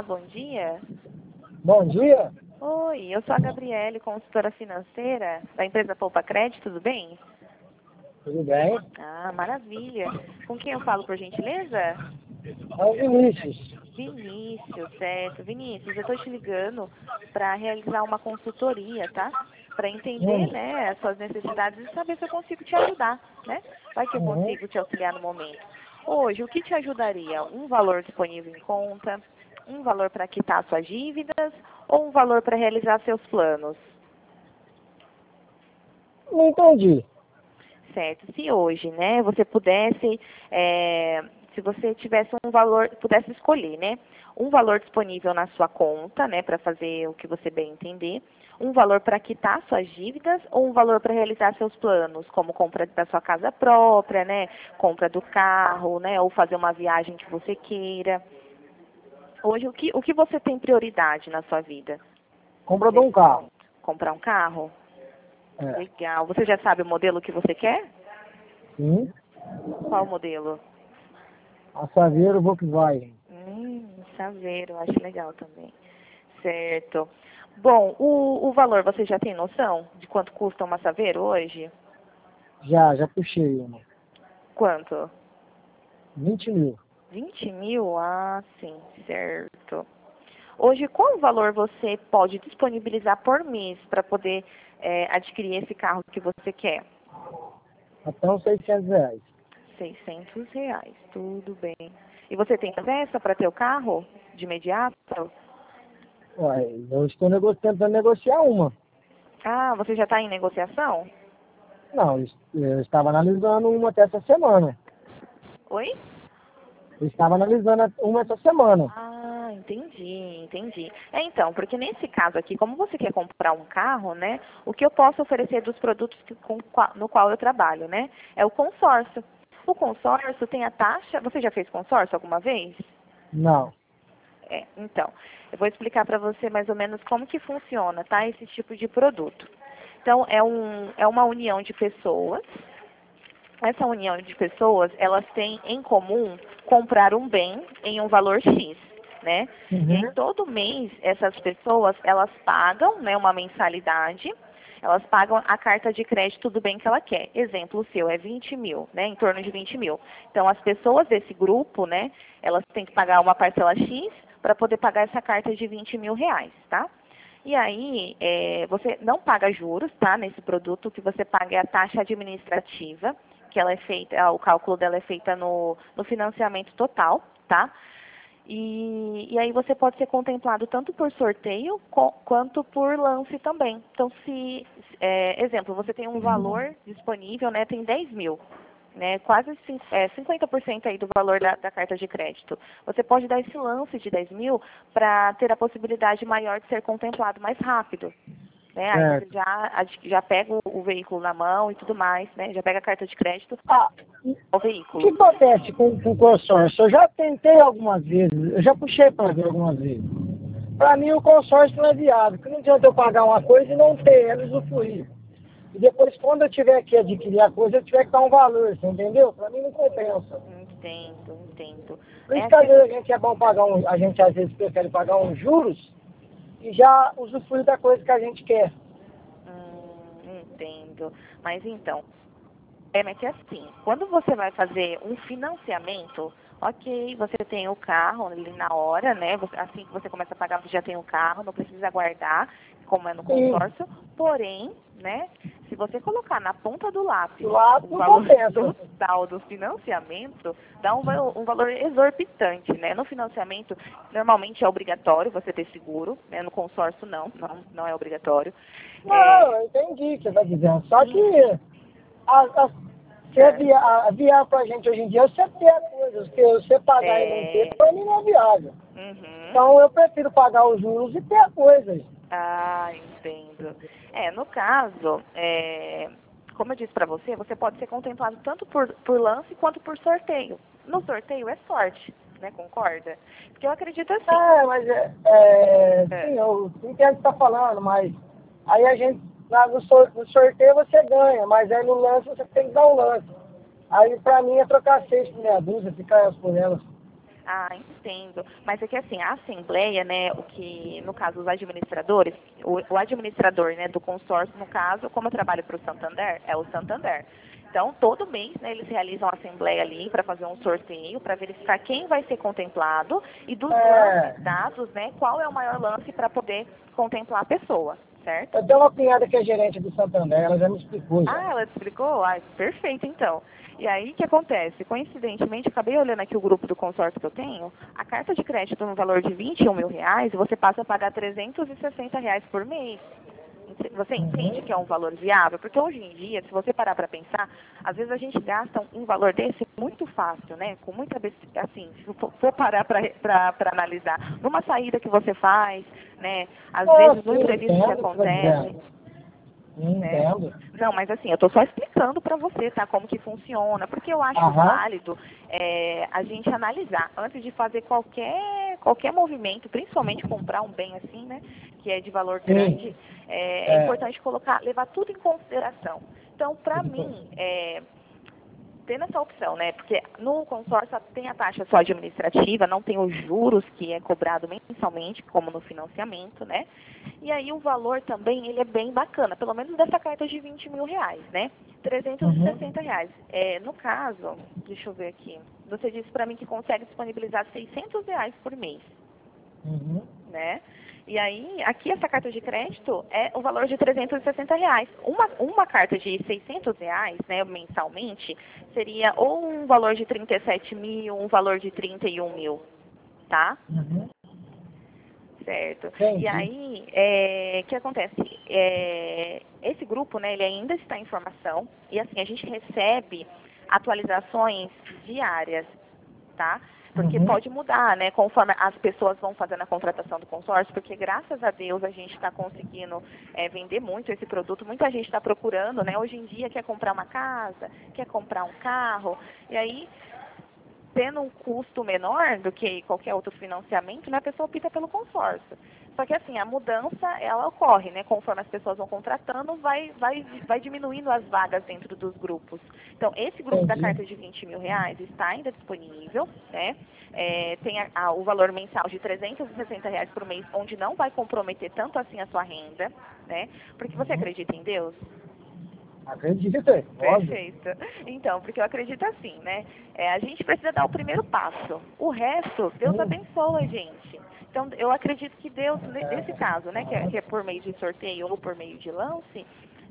bom dia. Bom dia. Oi, eu sou a Gabriele, consultora financeira da empresa Poupa Crédito, tudo bem? Tudo bem? Ah, maravilha. Com quem eu falo, por gentileza? É o Vinícius. Vinícius, certo. Vinícius, eu estou te ligando para realizar uma consultoria, tá? Para entender, né, as suas necessidades e saber se eu consigo te ajudar, né? Vai que eu Uhum. consigo te auxiliar no momento. Hoje, o que te ajudaria? Um valor disponível em conta, um valor para quitar suas dívidas ou um valor para realizar seus planos? Não entendi. Certo. Se hoje, né, você pudesse, se você tivesse um valor, pudesse escolher, né, um valor disponível na sua conta, né, para fazer o que você bem entender, um valor para quitar suas dívidas ou um valor para realizar seus planos, como compra da sua casa própria, né, compra do carro, né, ou fazer uma viagem que você queira. Hoje, o que você tem prioridade na sua vida? Compra de um Nesse carro. momento? Comprar um carro? É. Legal. Você já sabe o modelo que você quer? Sim. Qual modelo? A Saveiro Volkswagen. Saveiro, acho legal também. Certo. Bom, o valor, você já tem noção de quanto custa uma Saveiro hoje? Já puxei uma. Quanto? 20 mil. 20 mil? Ah, sim, certo. Hoje, qual valor você pode disponibilizar por mês para poder adquirir esse carro que você quer? Até uns 600 reais. R$ 600, tudo bem. E você tem pressa para ter o carro de imediato? Uai, eu estou tentando negociar uma. Ah, você já está em negociação? Não, eu estava analisando uma até essa semana. Oi? Eu estava analisando uma essa semana. Ah, entendi. Então, porque nesse caso aqui, como você quer comprar um carro, né, o que eu posso oferecer dos produtos no qual eu trabalho, né, é o consórcio. O consórcio tem a taxa, você já fez consórcio alguma vez? Não. Então, eu vou explicar para você mais ou menos como que funciona, tá, esse tipo de produto. Então, é uma união de pessoas. Essa união de pessoas, elas têm em comum comprar um bem em um valor X, né? E aí Uhum. todo mês essas pessoas, elas pagam, né, uma mensalidade, elas pagam a carta de crédito do bem que ela quer. Exemplo o seu é 20 mil, né, em torno de 20 mil. Então as pessoas desse grupo, né, elas têm que pagar uma parcela X para poder pagar essa carta de 20 mil reais, tá? E aí, você não paga juros, tá? Nesse produto, o que você paga é a taxa administrativa, que ela é feita, o cálculo dela é feita no financiamento total, tá? E aí você pode ser contemplado tanto por sorteio quanto por lance também. Então, exemplo, você tem um valor disponível, né? Tem 10 mil, né? Quase 50% aí do valor da carta de crédito. Você pode dar esse lance de 10 mil para ter a possibilidade maior de ser contemplado mais rápido. Né? Aí você Certo. já pega o veículo na mão e tudo mais, né? Já pega a carta de crédito Ah, ao o que veículo. acontece com o consórcio? Eu já tentei algumas vezes, eu já puxei para ver algumas vezes. Para mim o consórcio não é viável, porque não adianta eu pagar uma coisa e não ter ela e usufruir. E depois quando eu tiver que adquirir a coisa, eu tiver que dar um valor, você entendeu? Para mim não compensa. Entendo. Por isso É que às que, vezes a gente é bom pagar a gente às vezes prefere pagar uns juros e já usufruir da coisa que a gente quer. entendo. Mas então, é que assim, quando você vai fazer um financiamento, ok, você tem o carro ali na hora, né? Assim que você começa a pagar, você já tem o carro, não precisa aguardar, como é no Sim, consórcio. Porém, né? Se você colocar na ponta do lápis lá o não valor compensa. total do financiamento, dá um valor exorbitante, né? No financiamento, normalmente é obrigatório você ter seguro, né? No consórcio não é obrigatório. Não, eu entendi o que você está dizendo. Só que Sim. ser viável para a gente hoje em dia é você ter a coisa, porque você pagar e não ter, É, para mim não é viável. uhum. Então eu prefiro pagar os juros e ter a coisa. Ah, entendo. No caso, como eu disse para você, você pode ser contemplado tanto por lance quanto por sorteio. No sorteio é sorte, né? Concorda? Porque eu acredito assim. Mas É, sim, eu entendo o que você está falando, mas aí a gente, no sorteio você ganha, mas aí no lance você tem que dar um lance. Aí pra mim é trocar 6 por meia dúzia, ficar elas por elas. Ah, entendo. Mas é que assim, a assembleia, né, o que, no caso, os administradores, o administrador, né, do consórcio, no caso, como eu trabalho para o Santander, é o Santander. Então, todo mês, né, eles realizam a assembleia ali para fazer um sorteio, para verificar quem vai ser contemplado e dos É, lances dados, né, qual é o maior lance para poder contemplar a pessoa, certo? eu tenho uma cunhada que é gerente do Santander, ela já me explicou já. Ah, ela te explicou? Ah, perfeito, então. E aí, o que acontece? Coincidentemente, eu acabei olhando aqui o grupo do consórcio que eu tenho, a carta de crédito no valor de R$ 21.000, você passa a pagar R$ 360 por mês. Você entende Uhum. que é um valor viável? Porque hoje em dia, se você parar para pensar, às vezes a gente gasta um valor desse muito fácil, né? Com muita assim, se for parar para analisar, numa saída que você faz, né? Às Ah, vezes no sim, imprevisto que entendo o que você está acontece, dizendo. né? Entendo. Não, mas assim, eu estou só explicando para você, tá? Como que funciona, porque eu acho Aham. válido a gente analisar antes de fazer qualquer movimento, principalmente comprar um bem assim, né? Que é de valor Sim. grande, é É. importante levar tudo em consideração. Então, para mim, tendo essa opção, né? Porque no consórcio tem a taxa só administrativa, não tem os juros que é cobrado mensalmente, como no financiamento, né? E aí o valor também, ele é bem bacana, pelo menos dessa carta de R$ 20.000, né? trezentos e Uhum. sessenta reais. No caso, deixa eu ver aqui, você disse para mim que consegue disponibilizar R$ 600 por mês, Uhum. né? E aí, aqui essa carta de crédito é o valor de R$ 360. Uma carta de R$ 600, né, mensalmente, seria ou um valor de 37.000, um valor de 31.000, tá? Uhum. Certo. E Entendi. aí, o que acontece? Esse grupo, né, ele ainda está em formação e assim, a gente recebe atualizações diárias, tá? Porque Uhum. pode mudar, né, conforme as pessoas vão fazendo a contratação do consórcio, porque graças a Deus a gente está conseguindo vender muito esse produto, muita gente está procurando, né, hoje em dia quer comprar uma casa, quer comprar um carro, e aí, tendo um custo menor do que qualquer outro financiamento, né, a pessoa opta pelo consórcio. Só que assim, a mudança, ela ocorre, né? Conforme as pessoas vão contratando, vai diminuindo as vagas dentro dos grupos. Então, esse grupo da Entendi. carta de R$ 20.000 está ainda disponível, né? Tem o valor mensal de R$ 360 por mês, onde não vai comprometer tanto assim a sua renda, né? Porque você Uhum. acredita em Deus? Acredito, óbvio. Perfeito. Então, porque eu acredito assim, né? A gente precisa dar o primeiro passo. O resto, Deus Sim. abençoa a gente. Então, eu acredito que Deus, nesse caso, né, que é por meio de sorteio ou por meio de lance,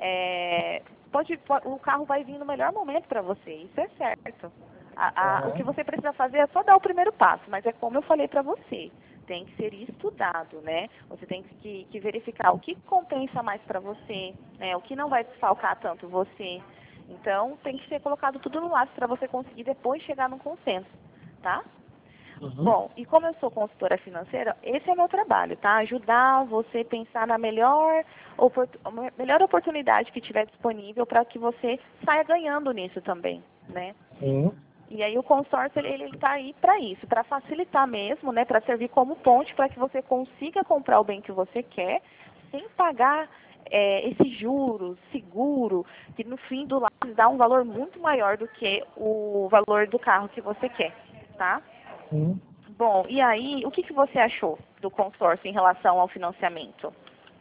o carro vai vir no melhor momento para você. Isso é certo. O que Aham. você precisa fazer é só dar o primeiro passo, mas é como eu falei para você. Tem que ser estudado, né? Você tem que verificar o que compensa mais para você, né? O que não vai desfalcar tanto você. Então, tem que ser colocado tudo no laço para você conseguir depois chegar num consenso, tá? Uhum. Bom, e como eu sou consultora financeira, esse é o meu trabalho, tá? Ajudar você a pensar na melhor oportunidade que tiver disponível para que você saia ganhando nisso também, né? Sim. E aí o consórcio, ele está aí para isso, para facilitar mesmo, né? Para servir como ponte para que você consiga comprar o bem que você quer, sem pagar esses juros, seguro, que no fim do lápis dá um valor muito maior do que o valor do carro que você quer, tá? Sim. Bom, e aí, o que você achou do consórcio em relação ao financiamento?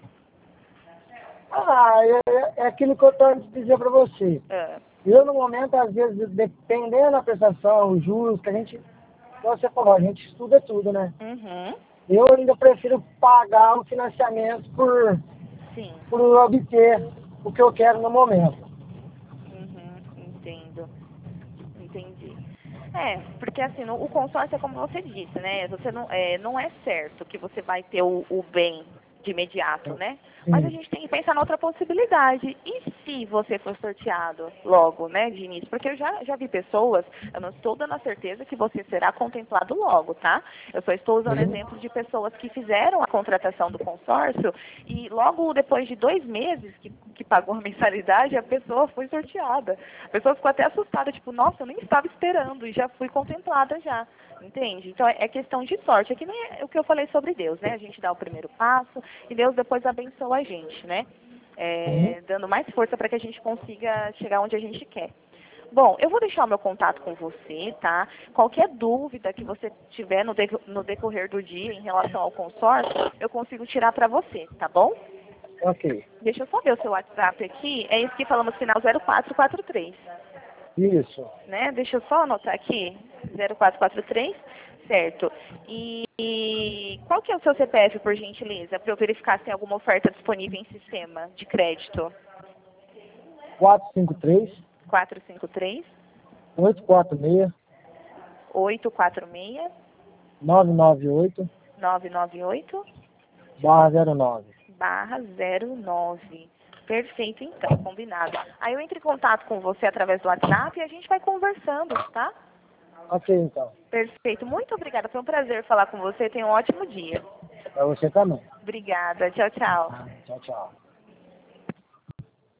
Ah, é aquilo que eu estou dizer para você. Ah, Eu, no momento, às vezes, dependendo da prestação, os juros, que a gente, como você falou, a gente estuda tudo, né? uhum, Eu ainda prefiro pagar um financiamento sim, por obter o que eu quero no momento. uhum, entendo. Entendi. Porque assim, o consórcio é como você disse, né? Você não é certo que você vai ter o bem de imediato, né? Mas a Sim. gente tem que pensar na outra possibilidade. E se você for sorteado logo, né, de início? Porque eu já vi pessoas, eu não estou dando a certeza que você será contemplado logo, tá? Eu só estou usando Sim. exemplos de pessoas que fizeram a contratação do consórcio e logo depois de 2 meses que pagou a mensalidade, a pessoa foi sorteada. A pessoa ficou até assustada, tipo, nossa, eu nem estava esperando e já fui contemplada já. Entende? Então é questão de sorte. É que nem o que eu falei sobre Deus, né? A gente dá o primeiro passo e Deus depois abençoa a gente, né? Sim. Dando mais força para que a gente consiga chegar onde a gente quer. Bom, eu vou deixar o meu contato com você, tá? Qualquer dúvida que você tiver no decorrer do dia em relação ao consórcio, eu consigo tirar para você, tá bom? Ok. Deixa eu só ver o seu WhatsApp aqui. É isso que falamos, final 0443. Isso. Né? Deixa eu só anotar aqui. 0443, certo. E qual que é o seu CPF, por gentileza, para eu verificar se tem alguma oferta disponível em sistema de crédito? 453 453 846 846 998 998 /09. /09. Perfeito, então, combinado. Aí eu entro em contato com você através do WhatsApp e a gente vai conversando, tá? Ok, então. Perfeito. Muito obrigada. Foi um prazer falar com você. Tenha um ótimo dia. Para você também. Obrigada. Tchau, tchau. Tchau, tchau.